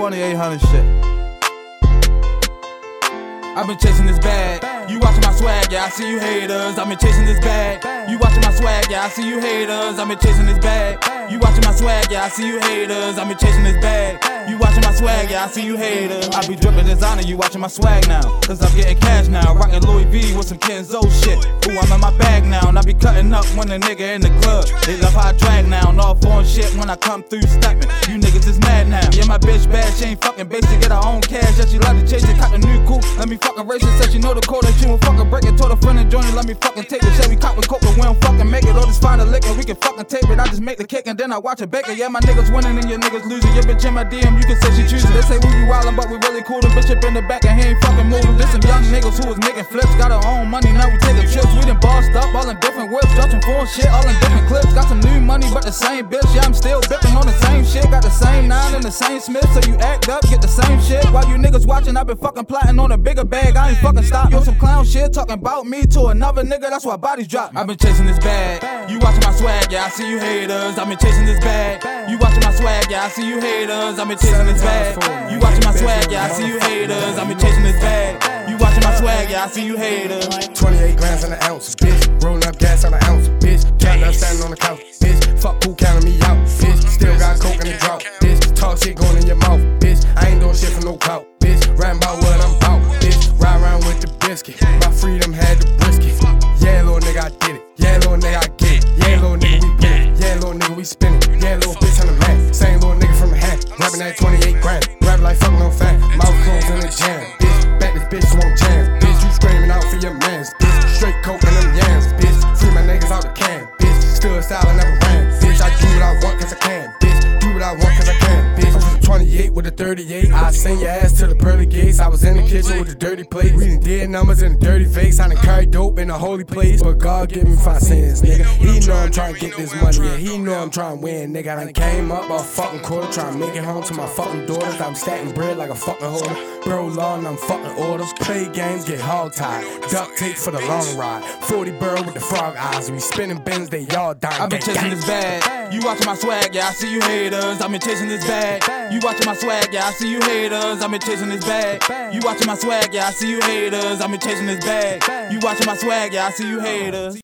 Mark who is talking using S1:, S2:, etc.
S1: 2800 shit. I've been chasing this bag. You watching my swag, yeah, I see you haters. I've been chasing this bag. You watching my swag, yeah, I see you haters. I've been chasing this bag. You watching my swag, yeah, I see you haters. I've been chasing this bag. You watching my swag, yeah, I see you haters. I be dripping designer, you watching my swag now. Cause I'm getting cash now, rockin' Louis V with some Kenzo shit. Ooh, I'm in my bag now, and I be cutting up when a nigga in the club. They love how I drag now, and all foreign shit when I come through steppin'. You niggas is mad now. Yeah, my bitch bad, she ain't fucking basic, get her own cash. Yeah, she love to chase it, cop the new coupe. Let me fucking race it, said she know the code that she won't fucking break it. Told a friend and join it, let me fucking take it. Said we cop with coke, but we don't fucking make it. Or just find a lick and we can fucking tape it. I just make the cake and then I watch it bake it. Yeah, my niggas winning and your niggas losing. Your bitch in my DM, you can say she choosing. They say we be wildin', but we really cool. The bitch up in the back and he ain't fucking moving. This some young niggas who was making flips. Got our own money, now we taking trips. We done bossed up, all in different whips. Dropping foreign shit, all in different clips. Got some new money, but the same bitch. Yeah, I'm still bipping on the same shit. Got the same 9 and the same Smith. So you act up, get the same shit. While you niggas watching, I been fucking plotting on a bigger bag. I ain't fucking stop on some clown shit. Talking about me to another nigga, that's why bodies drop. I been chasing this bag. You watching my swag, yeah, I see you haters. I been chasing this bag. You watching my swag, yeah, I see you haters. I been chasing this bag. You watching my swag, yeah, I see you haters. I been chasing this bag. You watching my swag, yeah, I see you haters.
S2: 28 grams on an ounce, bitch. Rolling up gas on an ounce, bitch. Counting up, standing on the couch, bitch. Fuck who counting me out, bitch. Still got coke in the drought, bitch. Talk shit going in your mouth, bitch. I ain't doing shit for no clout, bitch. Rapping about what I'm about, bitch. Ride around with the biscuit. My freedom had the brisket. Yeah, little nigga, I did it. Yeah, little nigga, I get it. Yeah, little nigga, we get it. Yeah, little nigga, we spin it. Yeah, little bitch on the man. Same little nigga from the hand. Rapping that 28 grand. Rapping like fucking on fan. Mouth closed in the jam, bitch. Back this bitch won't jam, bitch. You screaming out for your mans, bitch. Straight coke and them yams, bitch. Free my niggas out the can, bitch. Stood style and never ran, bitch. I do what I want cause I can, bitch. Do what I want cause I can, bitch. I was 28 with a 38. I send your ass to the pearly gates. I was in the kitchen with a dirty plate. Reading dead numbers in a dirty face. I done carried dope in a holy place. But God give me 5 cents, nigga. He know I'm trying to get this money, yeah. He know I'm trying to win, nigga. I done came up a fucking quarter, trying to make it home to my fucking daughters. I'm stacking bread like a fucking holder. Bro law and I'm fucking orders. Play games, get hog tied. Duct tape for the long ride. 40 bird with the frog eyes. We spinning bins, they all dying.
S1: I been chasing this bag. You watching my swag, yeah, I see you haters. I been chasing this bag. You watching my swag, yeah, I see you haters. I been chasing this bag. You watching my swag, yeah, I see you haters. I been chasing this bag. You watching my swag, yeah, I see you haters.